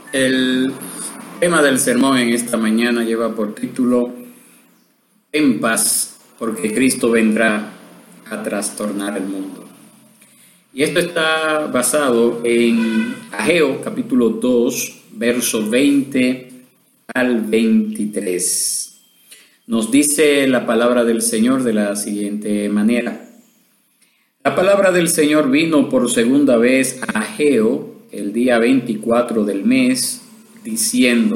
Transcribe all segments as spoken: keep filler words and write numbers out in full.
El tema del sermón en esta mañana lleva por título En paz, porque Cristo vendrá a trastornar el mundo. Y esto está basado en Ageo capítulo dos, verso veinte al veintitrés. Nos dice la palabra del Señor de la siguiente manera. La palabra del Señor vino por segunda vez a Ageo el día veinticuatro del mes, diciendo: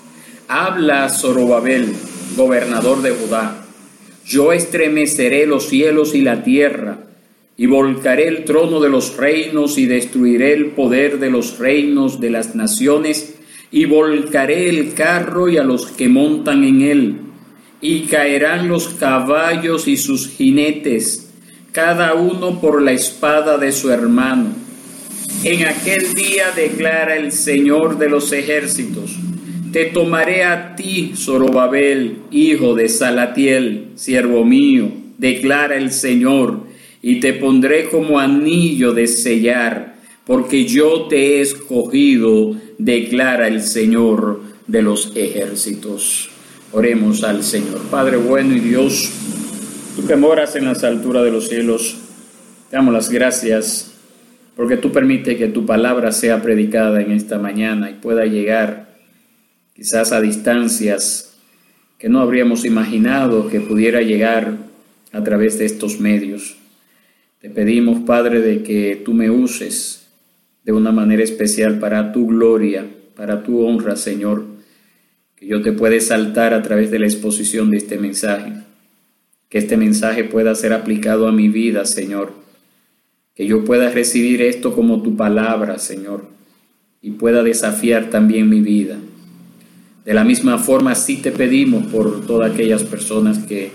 Habla Zorobabel, gobernador de Judá, yo estremeceré los cielos y la tierra, y volcaré el trono de los reinos, y destruiré el poder de los reinos de las naciones, y volcaré el carro y a los que montan en él, y caerán los caballos y sus jinetes, cada uno por la espada de su hermano. En aquel día, declara el Señor de los ejércitos, te tomaré a ti, Zorobabel, hijo de Salatiel, siervo mío, declara el Señor, y te pondré como anillo de sellar, porque yo te he escogido, declara el Señor de los ejércitos. Oremos al Señor. Padre bueno y Dios, tú que moras en las alturas de los cielos, te damos las gracias porque tú permites que tu palabra sea predicada en esta mañana y pueda llegar quizás a distancias que no habríamos imaginado que pudiera llegar a través de estos medios. Te pedimos, Padre, de que tú me uses de una manera especial para tu gloria, para tu honra, Señor, que yo te pueda exaltar a través de la exposición de este mensaje, que este mensaje pueda ser aplicado a mi vida, Señor, que yo pueda recibir esto como tu palabra, Señor, y pueda desafiar también mi vida. De la misma forma, sí te pedimos por todas aquellas personas que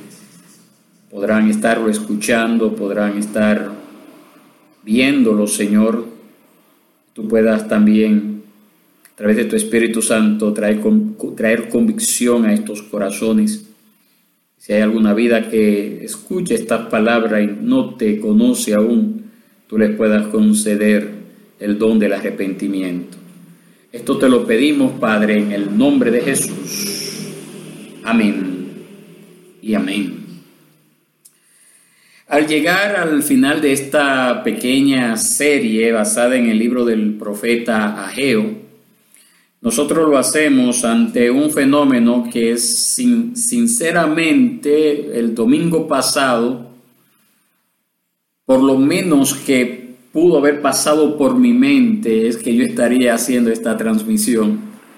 podrán estarlo escuchando, podrán estar viéndolo, Señor. Tú puedas también, a través de tu Espíritu Santo, traer, traer convicción a estos corazones. Si hay alguna vida que escuche estas palabras y no te conoce aún, tú les puedas conceder el don del arrepentimiento. Esto te lo pedimos, Padre, en el nombre de Jesús. Amén y amén. Al llegar al final de esta pequeña serie basada en el libro del profeta Ageo, nosotros lo hacemos ante un fenómeno que es sin, sinceramente el domingo pasado, por lo menos que pudo haber pasado por mi mente, es que yo estaría haciendo esta transmisión.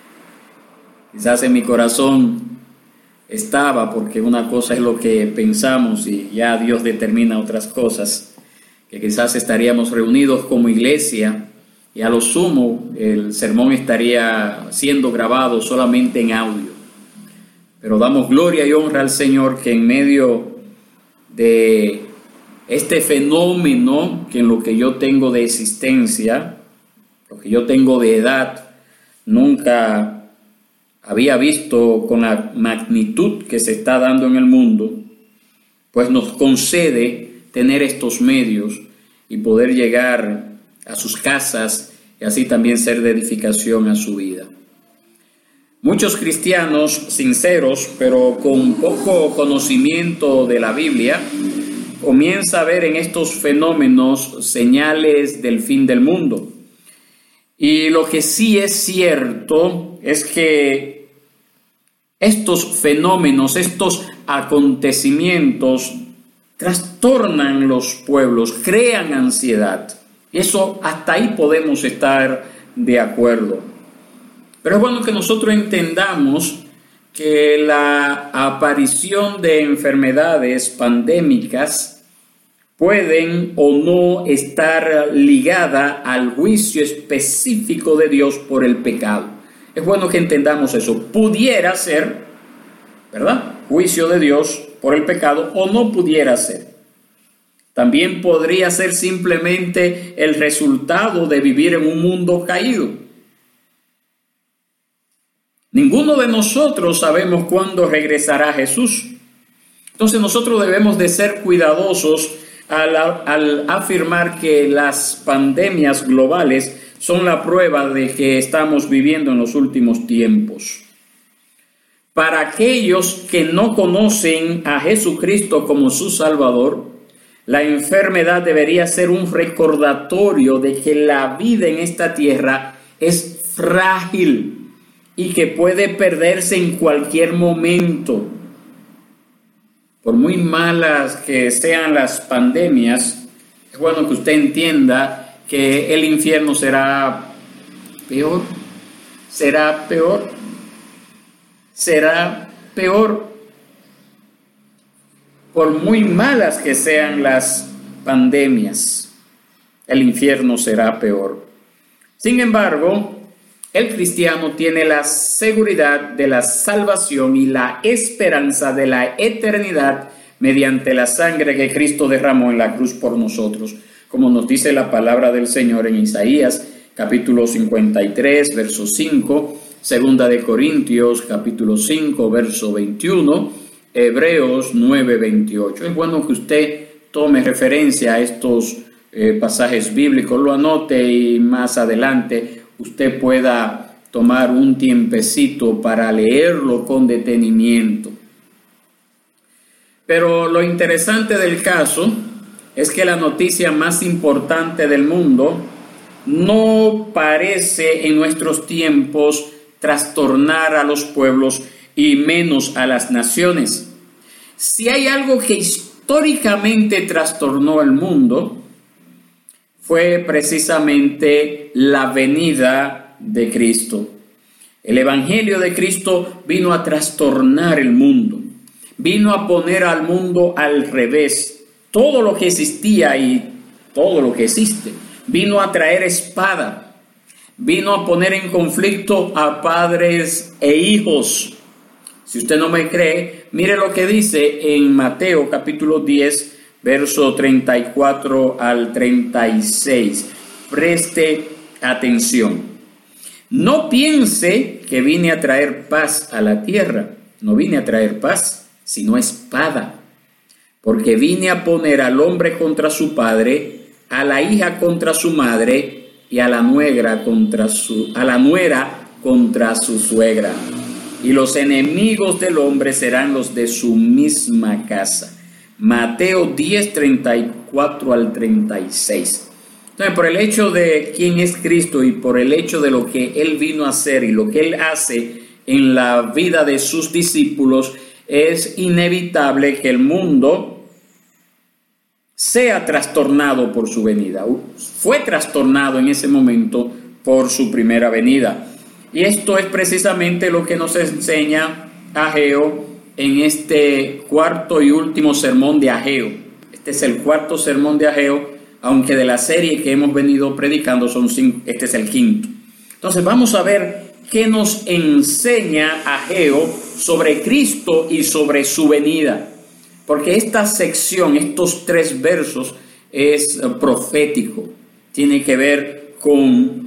Quizás en mi corazón estaba, porque una cosa es lo que pensamos y ya Dios determina otras cosas, que quizás estaríamos reunidos como iglesia y a lo sumo el sermón estaría siendo grabado solamente en audio. Pero damos gloria y honra al Señor que en medio de este fenómeno, que en lo que yo tengo de existencia, lo que yo tengo de edad, nunca había visto con la magnitud que se está dando en el mundo, pues nos concede tener estos medios y poder llegar a sus casas y así también ser de edificación a su vida. Muchos cristianos sinceros, pero con poco conocimiento de la Biblia, comienza a ver en estos fenómenos señales del fin del mundo. Y lo que sí es cierto es que estos fenómenos, estos acontecimientos trastornan los pueblos, crean ansiedad. Eso hasta ahí podemos estar de acuerdo. Pero es bueno que nosotros entendamos que la aparición de enfermedades pandémicas pueden o no estar ligada al juicio específico de Dios por el pecado. Es bueno que entendamos eso. Pudiera ser, ¿verdad?, juicio de Dios por el pecado, o no pudiera ser. También podría ser simplemente el resultado de vivir en un mundo caído. Ninguno de nosotros sabemos cuándo regresará Jesús. Entonces nosotros debemos de ser cuidadosos al, al afirmar que las pandemias globales son la prueba de que estamos viviendo en los últimos tiempos. Para aquellos que no conocen a Jesucristo como su Salvador, la enfermedad debería ser un recordatorio de que la vida en esta tierra es frágil y que puede perderse en cualquier momento. Por muy malas que sean las pandemias, es bueno que usted entienda que el infierno será peor, será peor, será peor. Por muy malas que sean las pandemias, el infierno será peor. Sin embargo, el cristiano tiene la seguridad de la salvación y la esperanza de la eternidad mediante la sangre que Cristo derramó en la cruz por nosotros, como nos dice la palabra del Señor en Isaías, capítulo cincuenta y tres, verso cinco, segunda de Corintios, capítulo cinco, verso veintiuno, Hebreos nueve, veintiocho. Es bueno que usted tome referencia a estos eh, pasajes bíblicos, lo anote y más adelante usted pueda tomar un tiempecito para leerlo con detenimiento. Pero lo interesante del caso es que la noticia más importante del mundo no parece en nuestros tiempos trastornar a los pueblos y menos a las naciones. Si hay algo que históricamente trastornó el mundo, fue precisamente la venida de Cristo. El Evangelio de Cristo vino a trastornar el mundo, vino a poner al mundo al revés. Todo lo que existía y todo lo que existe, vino a traer espada, vino a poner en conflicto a padres e hijos. Si usted no me cree, mire lo que dice en Mateo capítulo diez, verso treinta y cuatro al treinta y seis. Preste atención. No piense que vine a traer paz a la tierra. No vine a traer paz, sino espada. Porque vine a poner al hombre contra su padre, a la hija contra su madre y a la nuera contra su, a la nuera contra su suegra. Y los enemigos del hombre serán los de su misma casa. Mateo diez, treinta y cuatro al treinta y seis. Entonces, por el hecho de quién es Cristo y por el hecho de lo que Él vino a hacer y lo que Él hace en la vida de sus discípulos, es inevitable que el mundo sea trastornado por su venida. Fue trastornado en ese momento por su primera venida. Y esto es precisamente lo que nos enseña Ageo en este cuarto y último sermón de Ageo. Este es el cuarto sermón de Ageo, aunque de la serie que hemos venido predicando son cinco, este es el quinto. Entonces vamos a ver qué nos enseña Ageo sobre Cristo y sobre su venida. Porque esta sección, estos tres versos, es profético. Tiene que ver con uh,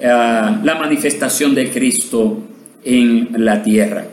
la manifestación de Cristo en la tierra.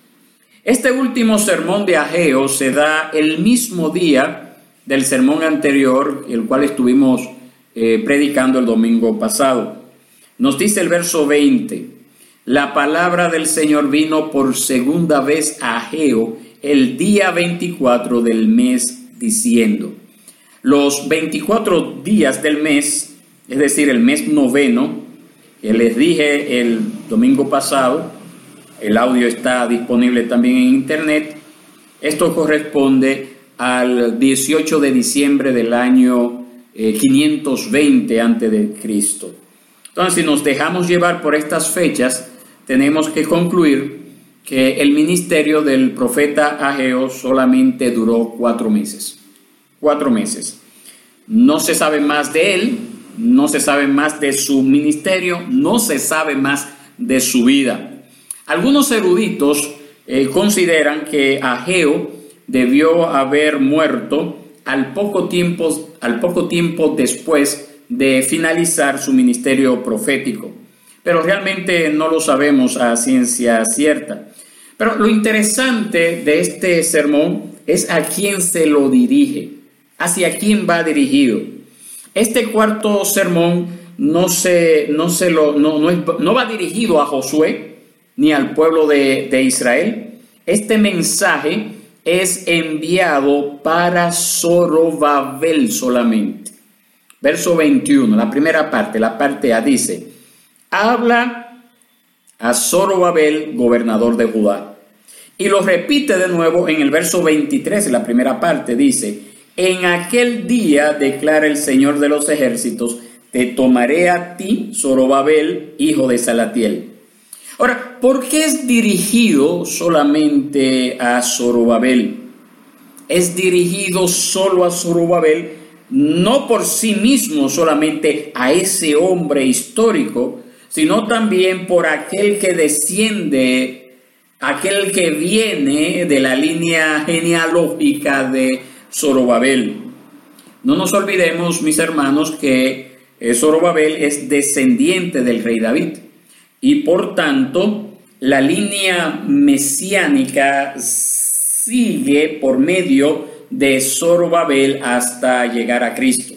Este último sermón de Ageo se da el mismo día del sermón anterior, el cual estuvimos eh, predicando el domingo pasado. Nos dice el verso veinte, la palabra del Señor vino por segunda vez a Ageo el día veinticuatro del mes, diciendo, los veinticuatro días del mes, es decir, el mes noveno, que les dije el domingo pasado, el audio está disponible también en internet. Esto corresponde al dieciocho de diciembre del año eh, quinientos veinte antes de Cristo. Entonces, si nos dejamos llevar por estas fechas, tenemos que concluir que el ministerio del profeta Ageo solamente duró cuatro meses. Cuatro meses. No se sabe más de él, no se sabe más de su ministerio, no se sabe más de su vida. Algunos eruditos eh, consideran que Ageo debió haber muerto al poco tiempo, al poco tiempo después de finalizar su ministerio profético, pero realmente no lo sabemos a ciencia cierta. Pero lo interesante de este sermón es a quién se lo dirige, hacia quién va dirigido. Este cuarto sermón no, se, no, se lo, no, no, es, no va dirigido a Josué ni al pueblo de, de Israel. Este mensaje es enviado para Zorobabel solamente. Verso veintiuno, la primera parte, la parte A dice: habla a Zorobabel, gobernador de Judá. Y lo repite de nuevo en el verso veintitrés, la primera parte dice: en aquel día, declara el Señor de los ejércitos, te tomaré a ti, Zorobabel, hijo de Salatiel. Ahora, ¿por qué es dirigido solamente a Zorobabel? Es dirigido solo a Zorobabel, no por sí mismo solamente a ese hombre histórico, sino también por aquel que desciende, aquel que viene de la línea genealógica de Zorobabel. No nos olvidemos, mis hermanos, que Zorobabel es descendiente del rey David y por tanto la línea mesiánica sigue por medio de Zorobabel hasta llegar a Cristo.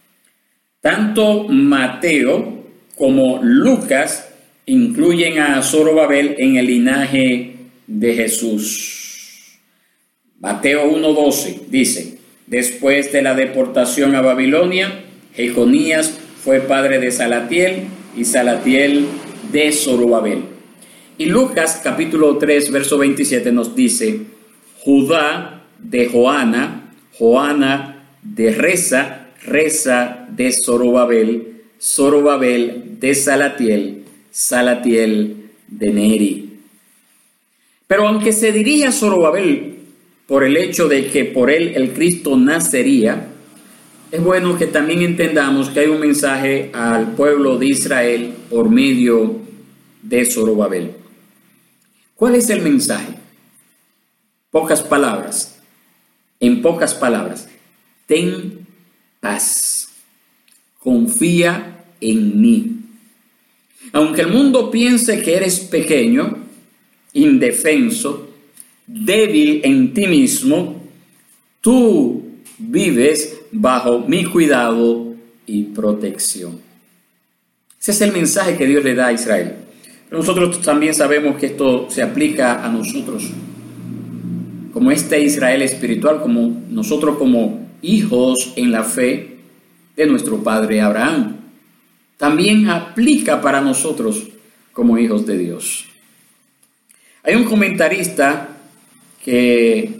Tanto Mateo como Lucas incluyen a Zorobabel en el linaje de Jesús. Mateo uno doce dice: después de la deportación a Babilonia, Jeconías fue padre de Salatiel y Salatiel de Zorobabel. Y Lucas capítulo tres verso veintisiete nos dice: Judá de Joana, Joana de Resa, Resa de Zorobabel, Zorobabel de Salatiel, Salatiel de Neri. Pero aunque se dirige a Zorobabel por el hecho de que por él el Cristo nacería, es bueno que también entendamos que hay un mensaje al pueblo de Israel por medio de Zorobabel. ¿Cuál es el mensaje? Pocas palabras. En pocas palabras, ten paz. Confía en mí. Aunque el mundo piense que eres pequeño, indefenso, débil en ti mismo, tú vives bajo mi cuidado y protección. Ese es el mensaje que Dios le da a Israel. Pero nosotros también sabemos que esto se aplica a nosotros, como este Israel espiritual, como nosotros como hijos en la fe de nuestro padre Abraham. También aplica para nosotros como hijos de Dios. Hay un comentarista que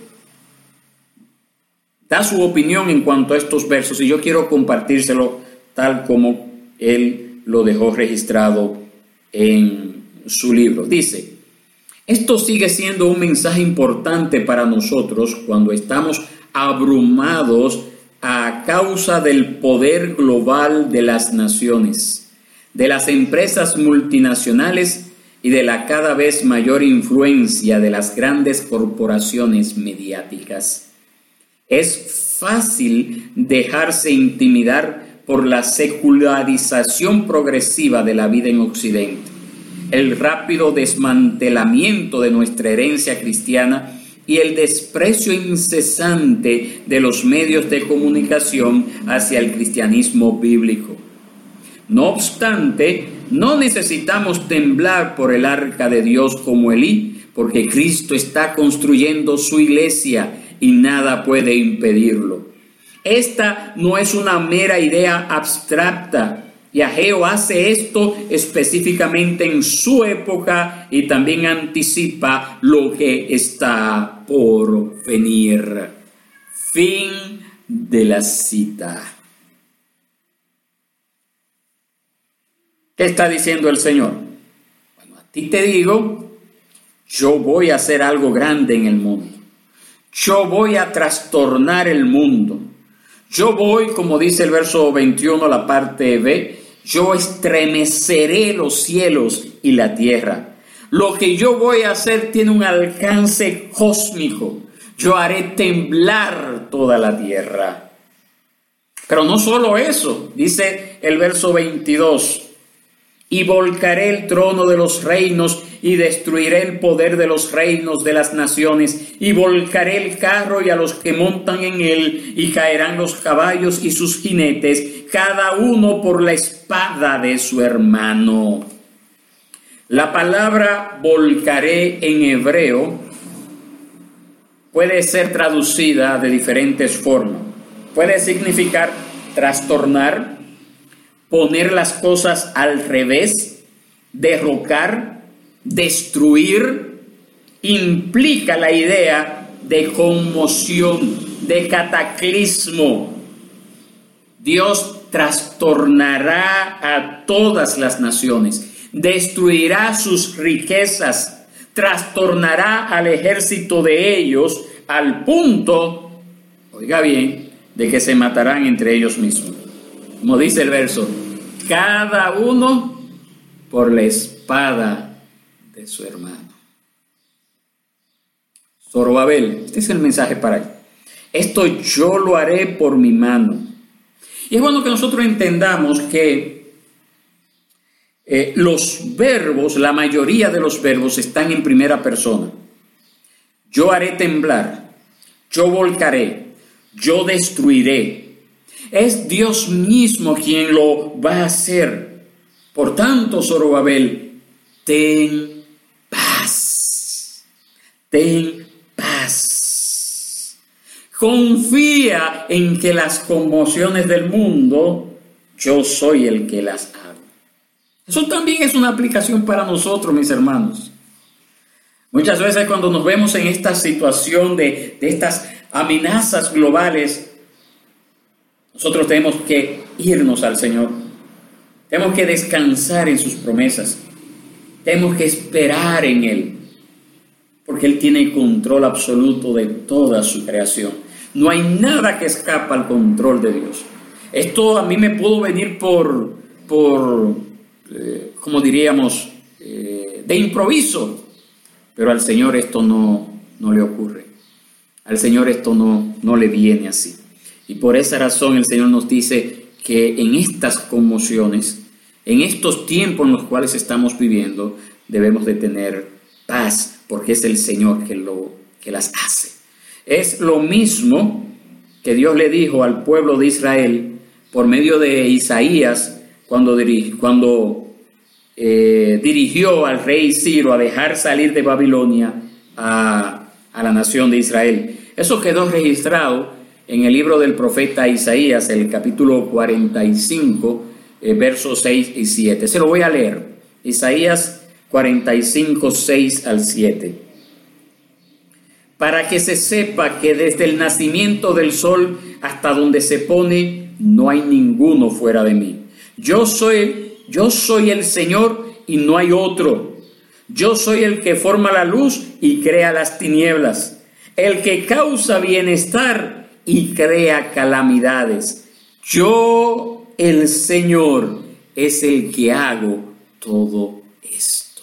da su opinión en cuanto a estos versos y yo quiero compartírselo tal como él lo dejó registrado en su libro. Dice: esto sigue siendo un mensaje importante para nosotros cuando estamos abrumados a causa del poder global de las naciones, de las empresas multinacionales y de la cada vez mayor influencia de las grandes corporaciones mediáticas. Es fácil dejarse intimidar por la secularización progresiva de la vida en Occidente, el rápido desmantelamiento de nuestra herencia cristiana y el desprecio incesante de los medios de comunicación hacia el cristianismo bíblico. No obstante, no necesitamos temblar por el arca de Dios como Elí, porque Cristo está construyendo su iglesia y nada puede impedirlo. Esta no es una mera idea abstracta. Y Ageo hace esto específicamente en su época y también anticipa lo que está por venir. Fin de la cita. ¿Qué está diciendo el Señor? Bueno, a ti te digo, yo voy a hacer algo grande en el mundo. Yo voy a trastornar el mundo. Yo voy, como dice el verso veintiuno, la parte B, yo estremeceré los cielos y la tierra. Lo que yo voy a hacer tiene un alcance cósmico. Yo haré temblar toda la tierra. Pero no solo eso, dice el verso veintidós. Y volcaré el trono de los reinos y destruiré el poder de los reinos de las naciones, y volcaré el carro y a los que montan en él, y caerán los caballos y sus jinetes, cada uno por la espada de su hermano. La palabra volcaré en hebreo puede ser traducida de diferentes formas. Puede significar trastornar, poner las cosas al revés, derrocar, destruir. Implica la idea de conmoción, de cataclismo. Dios trastornará a todas las naciones, destruirá sus riquezas, trastornará al ejército de ellos al punto, oiga bien, de que se matarán entre ellos mismos. Como dice el verso, cada uno por la espada de su hermano. Zorobabel, este es el mensaje para él. Esto yo lo haré por mi mano. Y es bueno que nosotros entendamos que Eh, los verbos, la mayoría de los verbos están en primera persona. Yo haré temblar, yo volcaré, yo destruiré. Es Dios mismo quien lo va a hacer. Por tanto, Zorobabel, ten paz, ten paz. Confía en que las conmociones del mundo, yo soy el que las hago. Eso también es una aplicación para nosotros, mis hermanos. Muchas veces cuando nos vemos en esta situación de, de estas amenazas globales, nosotros tenemos que irnos al Señor. Tenemos que descansar en sus promesas. Tenemos que esperar en Él, porque Él tiene control absoluto de toda su creación. No hay nada que escapa al control de Dios. Esto a mí me pudo venir por... por Eh, como diríamos, eh, de improviso, pero al Señor esto no, no le ocurre. Al Señor esto no, no le viene así. Y por esa razón el Señor nos dice que en estas conmociones, en estos tiempos en los cuales estamos viviendo, debemos de tener paz, porque es el Señor que, lo, que las hace. Es lo mismo que Dios le dijo al pueblo de Israel por medio de Isaías, cuando, dirige, cuando eh, dirigió al rey Ciro a dejar salir de Babilonia a, a la nación de Israel. Eso quedó registrado en el libro del profeta Isaías, el capítulo cuarenta y cinco, eh, versos seis y siete. Se lo voy a leer. Isaías cuarenta y cinco, seis al siete. Para que se sepa que desde el nacimiento del sol hasta donde se pone, no hay ninguno fuera de mí. Yo soy, yo soy el Señor y no hay otro. Yo soy el que forma la luz y crea las tinieblas, el que causa bienestar y crea calamidades. Yo, el Señor, es el que hago todo esto.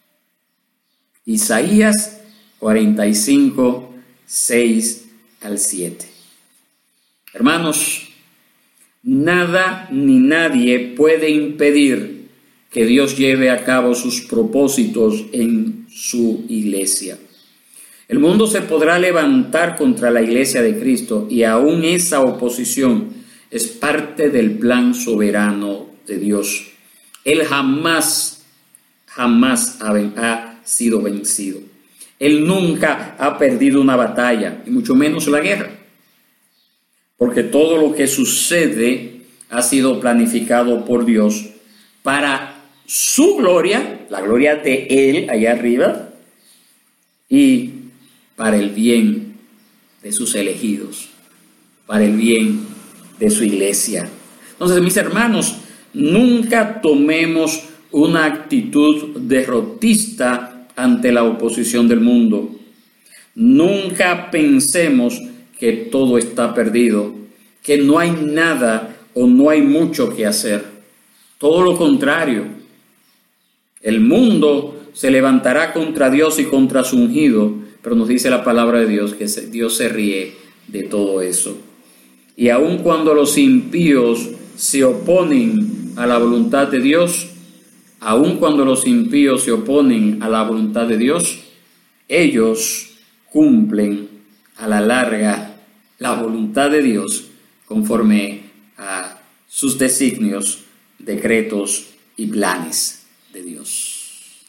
Isaías cuarenta y cinco, seis al siete. Hermanos, nada ni nadie puede impedir que Dios lleve a cabo sus propósitos en su iglesia. El mundo se podrá levantar contra la iglesia de Cristo y aún esa oposición es parte del plan soberano de Dios. Él jamás, jamás ha, ha sido vencido. Él nunca ha perdido una batalla, y mucho menos la guerra. Porque todo lo que sucede ha sido planificado por Dios para su gloria, la gloria de Él allá arriba, y para el bien de sus elegidos, para el bien de su iglesia. Entonces, mis hermanos, nunca tomemos una actitud derrotista ante la oposición del mundo. Nunca pensemos que todo está perdido, que no hay nada o no hay mucho que hacer. Todo lo contrario. El mundo se levantará contra Dios y contra su ungido, pero nos dice la palabra de Dios que Dios se ríe de todo eso. Y aun cuando los impíos se oponen a la voluntad de Dios, aun cuando los impíos se oponen a la voluntad de Dios, ellos cumplen a la larga la voluntad de Dios conforme a sus designios, decretos y planes de Dios.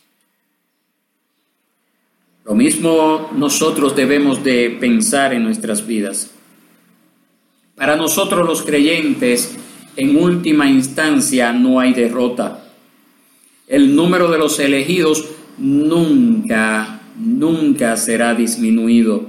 Lo mismo nosotros debemos de pensar en nuestras vidas. Para nosotros los creyentes, en última instancia no hay derrota. El número de los elegidos nunca, nunca será disminuido.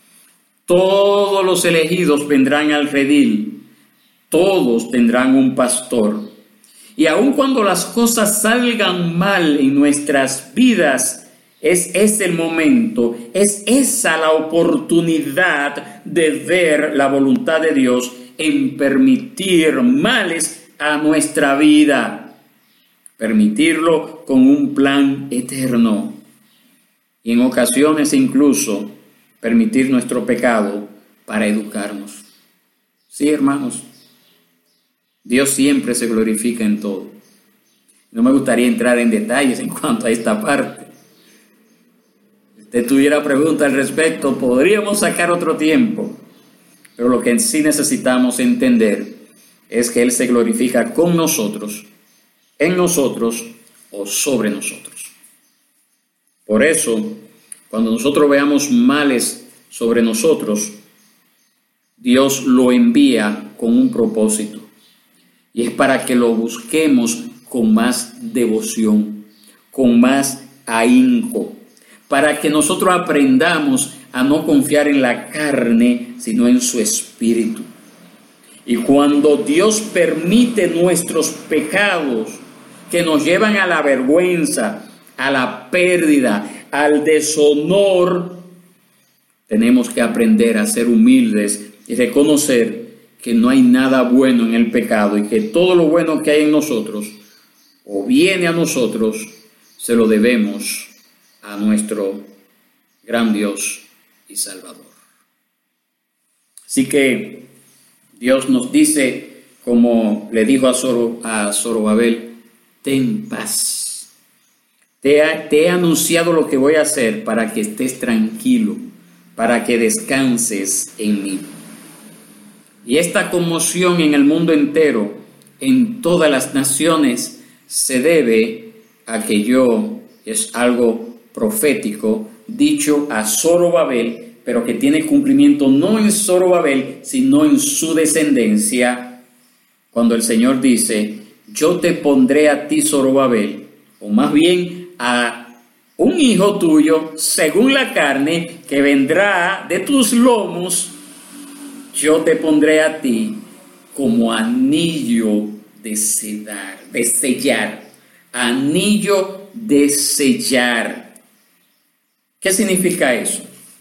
Todos los elegidos vendrán al redil, todos tendrán un pastor. Y aun cuando las cosas salgan mal en nuestras vidas, es ese el momento, es esa la oportunidad de ver la voluntad de Dios en permitir males a nuestra vida, permitirlo con un plan eterno y en ocasiones incluso permitir nuestro pecado para educarnos. Sí, hermanos, Dios siempre se glorifica en todo. No me gustaría entrar en detalles en cuanto a esta parte. Si usted tuviera preguntas al respecto, podríamos sacar otro tiempo. Pero lo que sí necesitamos entender es que Él se glorifica con nosotros, en nosotros o sobre nosotros. Por eso, cuando nosotros veamos males sobre nosotros, Dios lo envía con un propósito. Y es para que lo busquemos con más devoción, con más ahínco, para que nosotros aprendamos a no confiar en la carne, sino en su espíritu. Y cuando Dios permite nuestros pecados que nos llevan a la vergüenza, a la pérdida, al deshonor, tenemos que aprender a ser humildes y reconocer que no hay nada bueno en el pecado y que todo lo bueno que hay en nosotros o viene a nosotros, se lo debemos a nuestro gran Dios y Salvador. Así que Dios nos dice, como le dijo a, Zoro, a Zorobabel, ten paz. Te, ha, te he anunciado lo que voy a hacer para que estés tranquilo, para que descanses en mí. Y esta conmoción en el mundo entero, en todas las naciones, se debe a que yo, es algo profético, dicho a Zorobabel, pero que tiene cumplimiento no en Zorobabel, sino en su descendencia, cuando el Señor dice, yo te pondré a ti, Zorobabel, o más bien a un hijo tuyo, según la carne, que vendrá de tus lomos, yo te pondré a ti como anillo de sellar, de sellar, anillo de sellar. ¿Qué significa eso?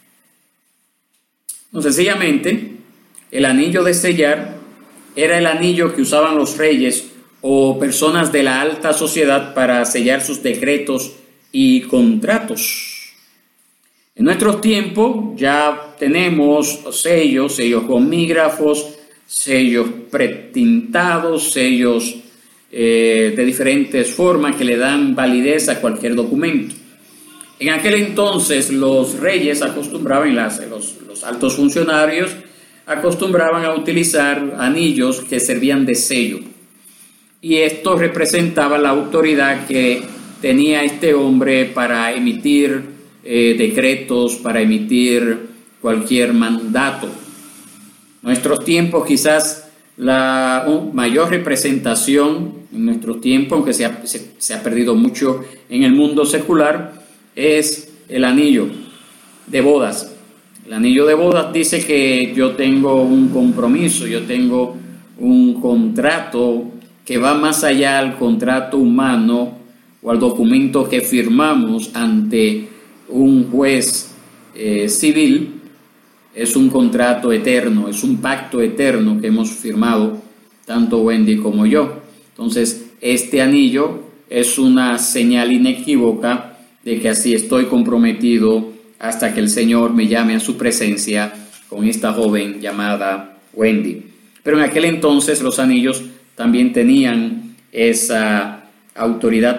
No, sencillamente, el anillo de sellar era el anillo que usaban los reyes o personas de la alta sociedad para sellar sus decretos y contratos. En nuestros tiempos ya tenemos sellos, sellos gomígrafos, sellos pretintados, sellos eh, de diferentes formas que le dan validez a cualquier documento. En aquel entonces los reyes acostumbraban, las, los, los altos funcionarios acostumbraban a utilizar anillos que servían de sello. Y esto representaba la autoridad que tenía este hombre para emitir Eh, decretos, para emitir cualquier mandato. En nuestros tiempos quizás la uh, mayor representación en nuestros tiempos, aunque se ha, se, se ha perdido mucho en el mundo secular, es el anillo de bodas. El anillo de bodas dice que yo tengo un compromiso, yo tengo un contrato que va más allá del contrato humano o al documento que firmamos ante un juez eh, civil. Es un contrato eterno, es un pacto eterno que hemos firmado tanto Wendy como yo. Entonces, este anillo es una señal inequívoca de que así estoy comprometido hasta que el Señor me llame a su presencia con esta joven llamada Wendy. Pero en aquel entonces los anillos también tenían esa autoridad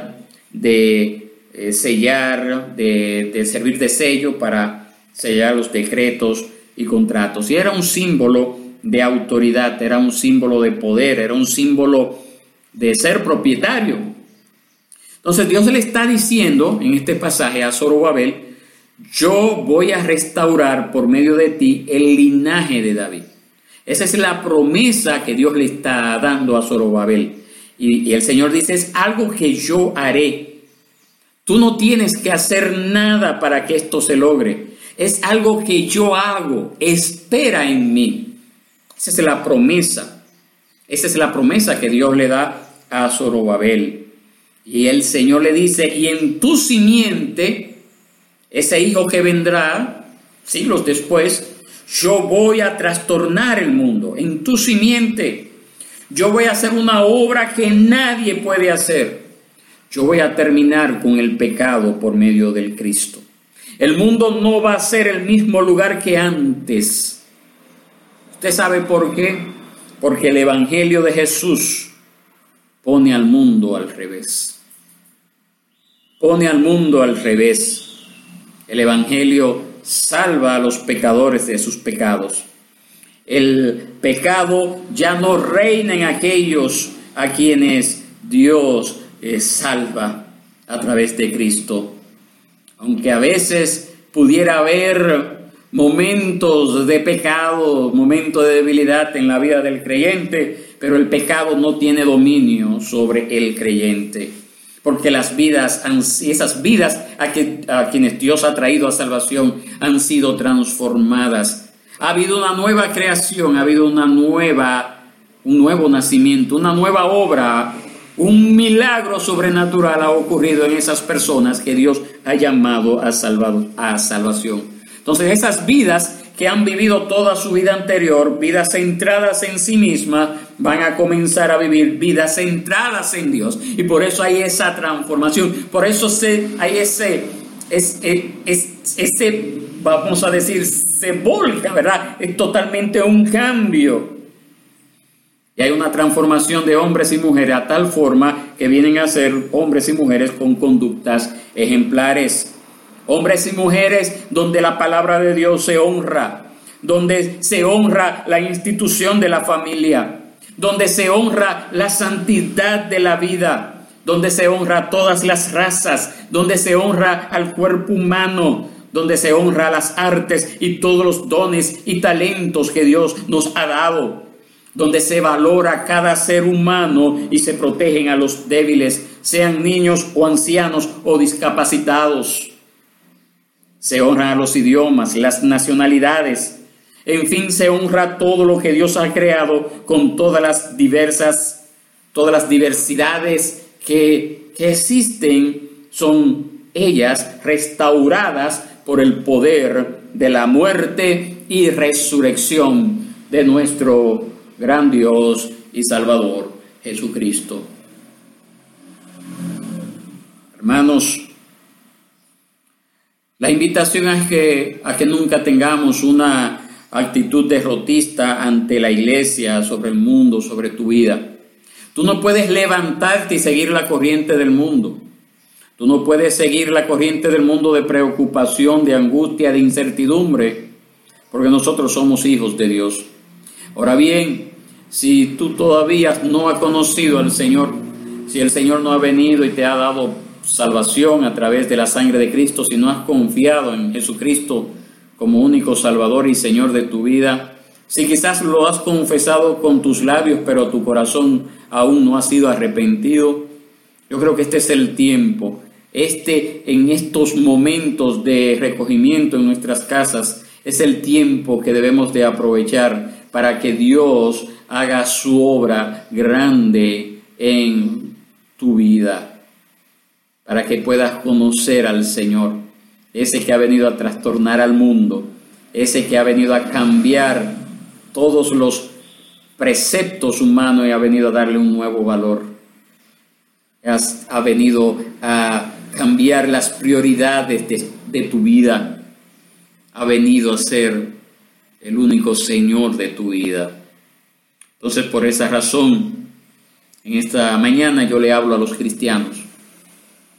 de eh, sellar, de, de servir de sello para sellar los decretos y contratos. Y era un símbolo de autoridad, era un símbolo de poder, era un símbolo de ser propietario. Entonces Dios le está diciendo en este pasaje a Zorobabel: yo voy a restaurar por medio de ti el linaje de David. Esa es la promesa que Dios le está dando a Zorobabel. Y, y el Señor dice: es algo que yo haré. Tú no tienes que hacer nada para que esto se logre. Es algo que yo hago. Espera en mí. Esa es la promesa. Esa es la promesa que Dios le da a Zorobabel. Y el Señor le dice: y en tu simiente, ese hijo que vendrá siglos después, yo voy a trastornar el mundo. En tu simiente, yo voy a hacer una obra que nadie puede hacer. Yo voy a terminar con el pecado por medio del Cristo. El mundo no va a ser el mismo lugar que antes. ¿Usted sabe por qué? Porque el Evangelio de Jesús pone al mundo al revés. Pone al mundo al revés. El Evangelio salva a los pecadores de sus pecados. El pecado ya no reina en aquellos a quienes Dios eh, salva a través de Cristo. Aunque a veces pudiera haber momentos de pecado, momentos de debilidad en la vida del creyente, pero el pecado no tiene dominio sobre el creyente. Porque las vidas, esas vidas a, que, a quienes Dios ha traído a salvación han sido transformadas. Ha habido una nueva creación, ha habido una nueva, un nuevo nacimiento, una nueva obra, un milagro sobrenatural ha ocurrido en esas personas que Dios ha llamado a, salvado, a salvación. Entonces esas vidas que han vivido toda su vida anterior, vidas centradas en sí mismas, van a comenzar a vivir vidas centradas en Dios. Y por eso hay esa transformación, por eso se, hay ese, es, es, ese, vamos a decir, se volca, ¿verdad? Es totalmente un cambio. Y hay una transformación de hombres y mujeres a tal forma que vienen a ser hombres y mujeres con conductas ejemplares. Hombres y mujeres donde la palabra de Dios se honra, donde se honra la institución de la familia, donde se honra la santidad de la vida, donde se honra todas las razas, donde se honra al cuerpo humano, donde se honra las artes y todos los dones y talentos que Dios nos ha dado, donde se valora cada ser humano y se protegen a los débiles, sean niños o ancianos o discapacitados. Se honran a los idiomas, las nacionalidades, en fin, se honra todo lo que Dios ha creado con todas las diversas, todas las diversidades que, que existen, son ellas restauradas por el poder de la muerte y resurrección de nuestro gran Dios y Salvador, Jesucristo. Hermanos, la invitación es que, a que nunca tengamos una actitud derrotista ante la iglesia, sobre el mundo, sobre tu vida. Tú no puedes levantarte y seguir la corriente del mundo. Tú no puedes seguir la corriente del mundo de preocupación, de angustia, de incertidumbre, porque nosotros somos hijos de Dios. Ahora bien, si tú todavía no has conocido al Señor, si el Señor no ha venido y te ha dado salvación a través de la sangre de Cristo, si no has confiado en Jesucristo como único Salvador y Señor de tu vida, si quizás lo has confesado con tus labios, pero tu corazón aún no ha sido arrepentido, yo creo que este es el tiempo. Este, en estos momentos de recogimiento en nuestras casas, es el tiempo que debemos de aprovechar para que Dios haga su obra grande en tu vida, para que puedas conocer al Señor, ese que ha venido a trastornar al mundo, ese que ha venido a cambiar todos los preceptos humanos y ha venido a darle un nuevo valor. Has, ha venido a cambiar las prioridades de, de tu vida. Ha venido a ser el único Señor de tu vida. Entonces, por esa razón, en esta mañana yo le hablo a los cristianos.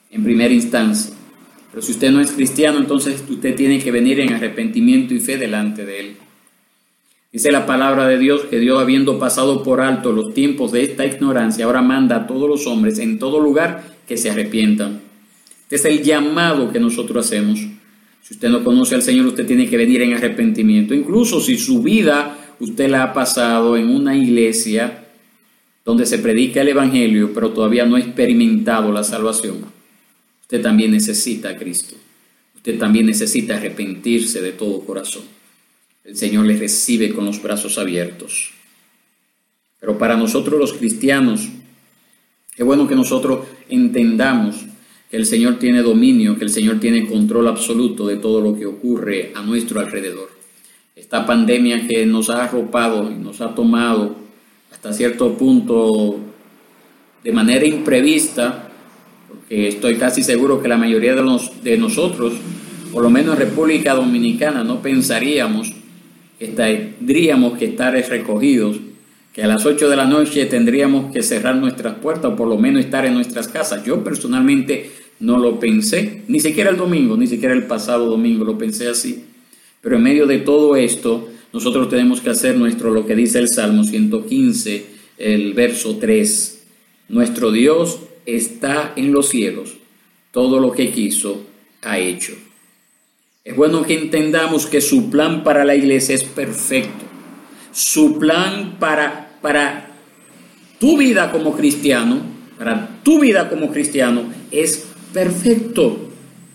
en primera instancia. Pero si usted no es cristiano, entonces usted tiene que venir en arrepentimiento y fe delante de Él. Dice la palabra de Dios que Dios, habiendo pasado por alto los tiempos de esta ignorancia, ahora manda a todos los hombres en todo lugar que se arrepientan. Este es el llamado que nosotros hacemos. Si usted no conoce al Señor, usted tiene que venir en arrepentimiento. Incluso si su vida usted la ha pasado en una iglesia donde se predica el Evangelio, pero todavía no ha experimentado la salvación, usted también necesita a Cristo. Usted también necesita arrepentirse de todo corazón. El Señor le recibe con los brazos abiertos. Pero para nosotros los cristianos, es bueno que nosotros entendamos que el Señor tiene dominio, que el Señor tiene control absoluto de todo lo que ocurre a nuestro alrededor. Esta pandemia que nos ha arropado y nos ha tomado hasta cierto punto de manera imprevista, porque estoy casi seguro que la mayoría de, los, de nosotros, por lo menos en República Dominicana, no pensaríamos que tendríamos que estar recogidos, que a las ocho de la noche tendríamos que cerrar nuestras puertas o por lo menos estar en nuestras casas. Yo personalmente no lo pensé, ni siquiera el domingo, ni siquiera el pasado domingo lo pensé así. Pero en medio de todo esto, nosotros tenemos que hacer nuestro, lo que dice el Salmo ciento quince, el verso tres. Nuestro Dios está en los cielos, todo lo que quiso ha hecho. Es bueno que entendamos que su plan para la iglesia es perfecto. Su plan para, para tu vida como cristiano, para tu vida como cristiano, es perfecto.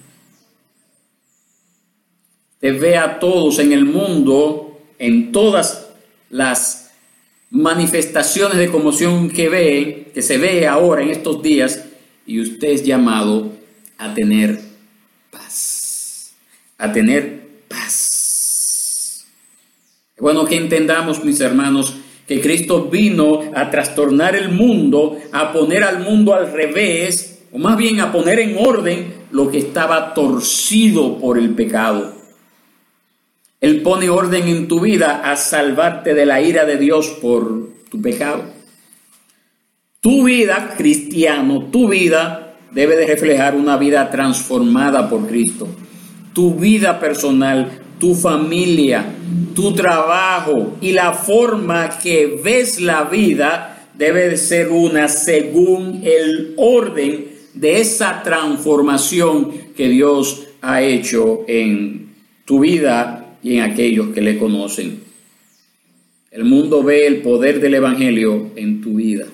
Te ve a todos en el mundo, en todas las manifestaciones de conmoción que ve, que se ve ahora en estos días, y usted es llamado a tener paz, a tener paz. Es bueno que entendamos, mis hermanos, que Cristo vino a trastornar el mundo, a poner al mundo al revés, o más bien a poner en orden lo que estaba torcido por el pecado. Él pone orden en tu vida a salvarte de la ira de Dios por tu pecado. Tu vida, cristiano, tu vida debe de reflejar una vida transformada por Cristo. Tu vida personal, tu familia, tu trabajo y la forma que ves la vida debe de ser una según el orden de esa transformación que Dios ha hecho en tu vida y en aquellos que le conocen. El mundo ve el poder del Evangelio en tu vida.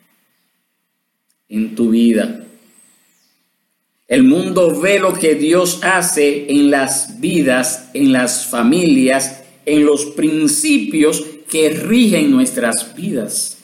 En tu vida. El mundo ve lo que Dios hace en las vidas, en las familias, en los principios que rigen nuestras vidas.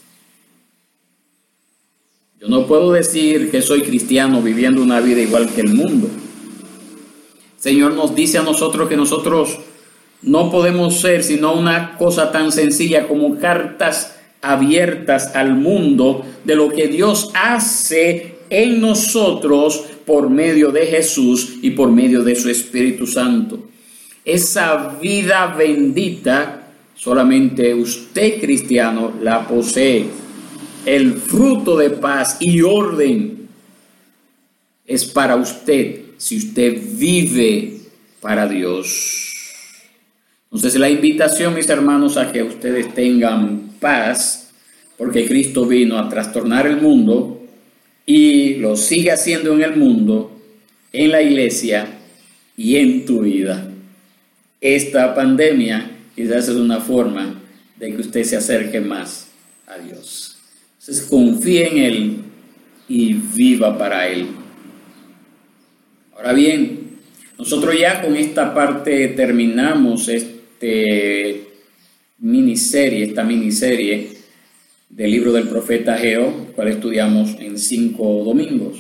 Yo no puedo decir que soy cristiano viviendo una vida igual que el mundo. El Señor nos dice a nosotros que nosotros no podemos ser sino una cosa tan sencilla como cartas abiertas al mundo de lo que Dios hace en nosotros por medio de Jesús y por medio de su Espíritu Santo. Esa vida bendita solamente usted, cristiano, la posee. El fruto de paz y orden es para usted si usted vive para Dios. Entonces la invitación, mis hermanos, a que ustedes tengan paz, porque Cristo vino a trastornar el mundo y lo sigue haciendo en el mundo, en la iglesia y en tu vida. Esta pandemia quizás es una forma de que usted se acerque más a Dios. Entonces confíe en Él y viva para Él. Ahora bien, nosotros ya con esta parte terminamos este miniserie, esta miniserie del libro del profeta Ageo, el cual estudiamos en cinco domingos.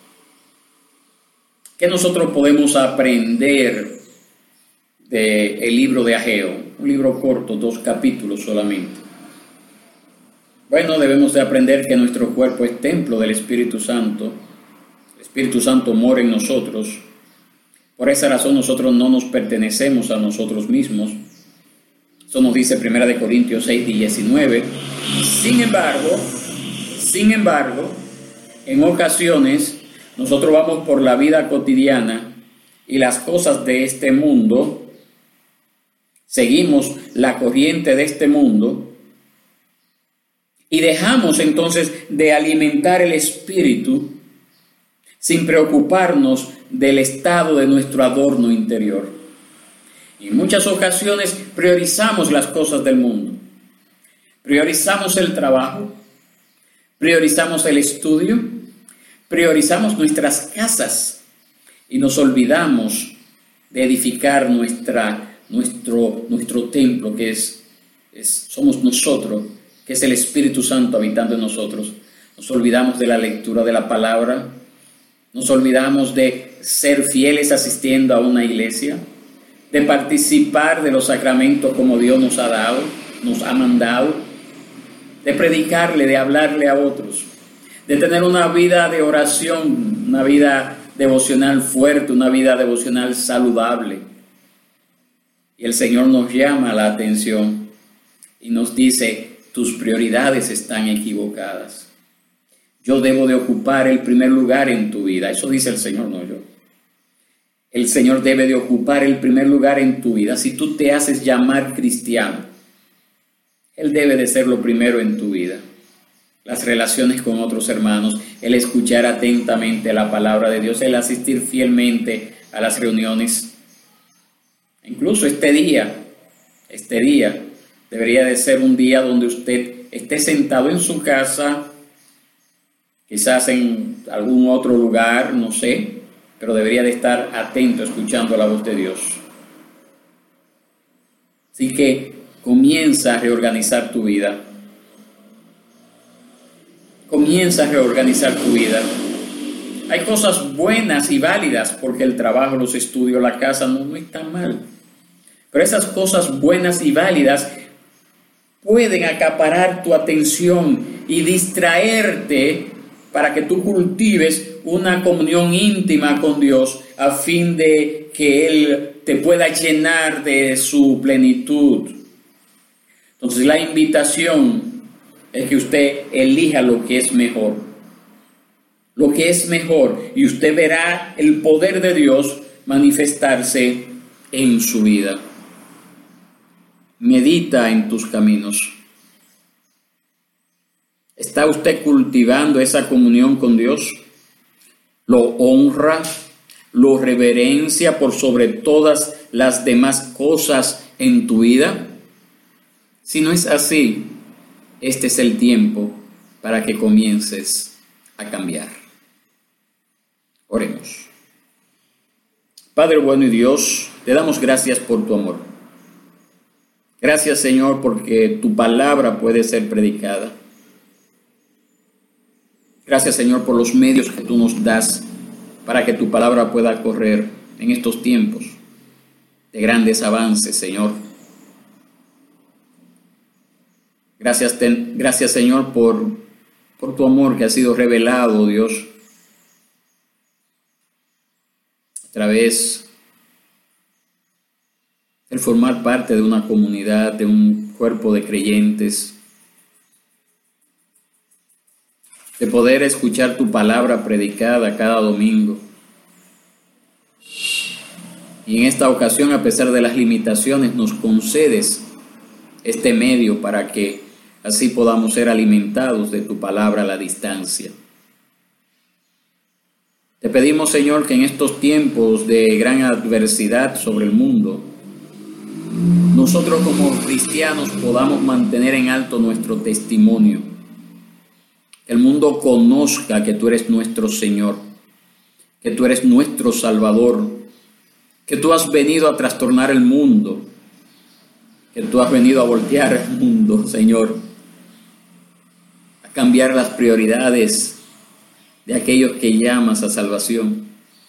¿Qué nosotros podemos aprender del libro de Ageo? Un libro corto, dos capítulos solamente. Bueno, debemos de aprender que nuestro cuerpo es templo del Espíritu Santo. El Espíritu Santo mora en nosotros. Por esa razón nosotros no nos pertenecemos a nosotros mismos. Eso nos dice primera de Corintios seis y diecinueve. Sin embargo, sin embargo, en ocasiones nosotros vamos por la vida cotidiana y las cosas de este mundo, seguimos la corriente de este mundo y dejamos entonces de alimentar el espíritu sin preocuparnos del estado de nuestro adorno interior. Y en muchas ocasiones priorizamos las cosas del mundo. Priorizamos el trabajo, priorizamos el estudio, priorizamos nuestras casas y nos olvidamos de edificar nuestra, nuestro, nuestro templo, que es, es, somos nosotros, que es el Espíritu Santo habitando en nosotros. Nos olvidamos de la lectura de la palabra, nos olvidamos de ser fieles asistiendo a una iglesia, de participar de los sacramentos como Dios nos ha dado, nos ha mandado, de predicarle, de hablarle a otros, de tener una vida de oración, una vida devocional fuerte, una vida devocional saludable. Y el Señor nos llama la atención y nos dice: tus prioridades están equivocadas. Yo debo de ocupar el primer lugar en tu vida. Eso dice el Señor, no yo. El Señor debe de ocupar el primer lugar en tu vida. Si tú te haces llamar cristiano, Él debe de ser lo primero en tu vida. Las relaciones con otros hermanos, el escuchar atentamente la palabra de Dios, el asistir fielmente a las reuniones. Incluso este día, este día debería de ser un día donde usted esté sentado en su casa, quizás en algún otro lugar, no sé, pero debería de estar atento escuchando la voz de Dios. Así que comienza a reorganizar tu vida. Comienza a reorganizar tu vida. Hay cosas buenas y válidas, porque el trabajo, los estudios, la casa no, no están mal. Pero esas cosas buenas y válidas pueden acaparar tu atención y distraerte para que tú cultives una comunión íntima con Dios a fin de que Él te pueda llenar de su plenitud. Entonces la invitación es que usted elija lo que es mejor. Lo que es mejor, y usted verá el poder de Dios manifestarse en su vida. Medita en tus caminos. ¿Está usted cultivando esa comunión con Dios? ¿Lo honra? ¿Lo reverencia por sobre todas las demás cosas en tu vida? Si no es así, este es el tiempo para que comiences a cambiar. Oremos. Padre bueno y Dios, te damos gracias por tu amor. Gracias, Señor, porque tu palabra puede ser predicada. Gracias, Señor, por los medios que tú nos das para que tu palabra pueda correr en estos tiempos de grandes avances, Señor. Gracias, ten, gracias Señor, por, por tu amor que ha sido revelado, Dios, a través de formar parte de una comunidad, de un cuerpo de creyentes, de poder escuchar tu palabra predicada cada domingo. Y en esta ocasión, a pesar de las limitaciones, nos concedes este medio para que así podamos ser alimentados de tu palabra a la distancia. Te pedimos, Señor, que en estos tiempos de gran adversidad sobre el mundo, nosotros como cristianos podamos mantener en alto nuestro testimonio. Que el mundo conozca que tú eres nuestro Señor, que tú eres nuestro Salvador, que tú has venido a trastornar el mundo, que tú has venido a voltear el mundo, Señor, a cambiar las prioridades de aquellos que llamas a salvación.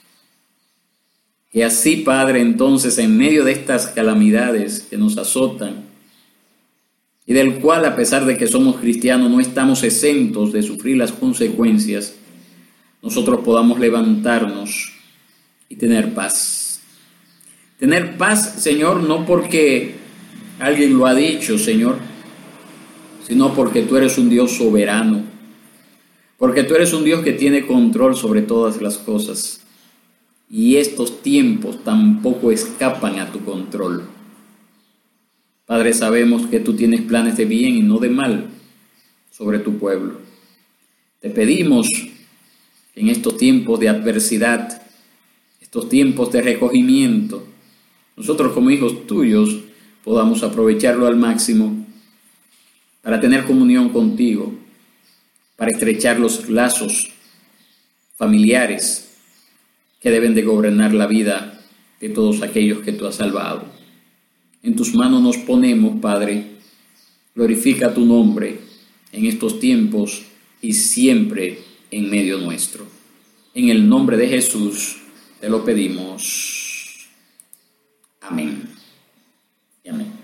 Que así, Padre, entonces, en medio de estas calamidades que nos azotan, y del cual, a pesar de que somos cristianos, no estamos exentos de sufrir las consecuencias, nosotros podamos levantarnos y tener paz. Tener paz, Señor, no porque alguien lo ha dicho, Señor, sino porque tú eres un Dios soberano, porque tú eres un Dios que tiene control sobre todas las cosas, y estos tiempos tampoco escapan a tu control. Padre, sabemos que tú tienes planes de bien y no de mal sobre tu pueblo. Te pedimos que en estos tiempos de adversidad, estos tiempos de recogimiento, nosotros como hijos tuyos podamos aprovecharlo al máximo para tener comunión contigo, para estrechar los lazos familiares que deben de gobernar la vida de todos aquellos que tú has salvado. En tus manos nos ponemos, Padre. Glorifica tu nombre en estos tiempos y siempre en medio nuestro. En el nombre de Jesús te lo pedimos. Amén. Y amén.